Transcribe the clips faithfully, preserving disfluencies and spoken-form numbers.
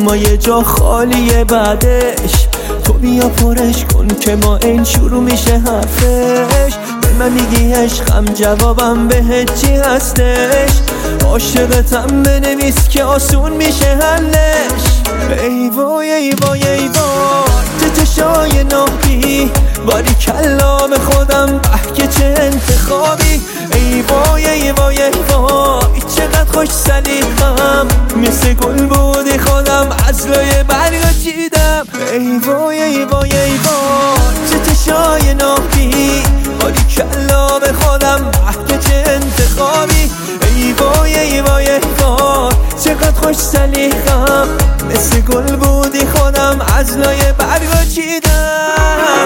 اما یه جا خالیه بعدش. تو بیا پرش کن که ما این شروع میشه حرفش. به من میگی عشقم جوابم بهت چی هستش؟ عاشقتم بنویس که آسون میشه حلش. ای وای ای وای ای وای چه چشای ناهی، باری کلا به خودم به که چه انتخابی. ای وای ای وای ای وای چقدر خوش سلیقم، مثل گل بودی خودم از لای برگا چیدم. ای وای ای وای ای وای چه چشای ناهی، باری کلا به خودم به که چه انتخابی. ای وای ای وای ای وای چقدر خوش سلیقم، مثل گل بودی خودم از لای برگا چیدم.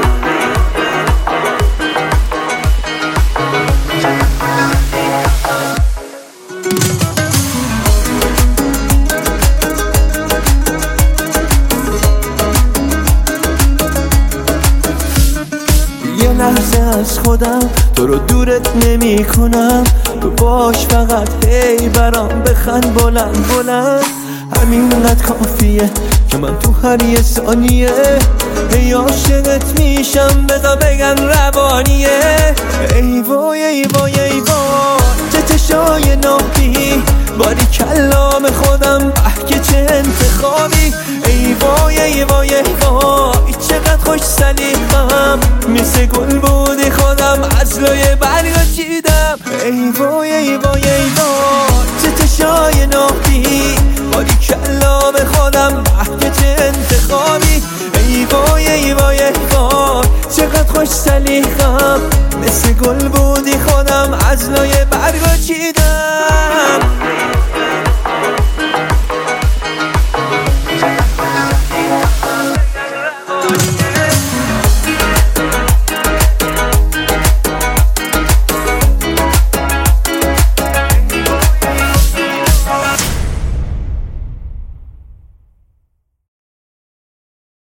یه لحظه از خودم تو رو دورت نمی کنم، تو باش فقط هی برام بخند بلند بلند. همینقدر کافیه که من تو هر یه ثانیه هی عاشقت میشم، بذار بگن روانیه. ای وای ای وای ای وای چه چشای ناهی، باری کلام خودم به که چه انتخابی. ای وای ای وای ای وای چقدر خوش سلیقم، مثل گل بودی خودم از لای برگا چیدم. ای وای ای وای ای وای چه چشای ناهی، باری کلا به خودم به که چه انتخابی. ای وای ای وای ای وای چقدر خوش سلیقم، مثل گل بودی خودم از لای برگا چیدم.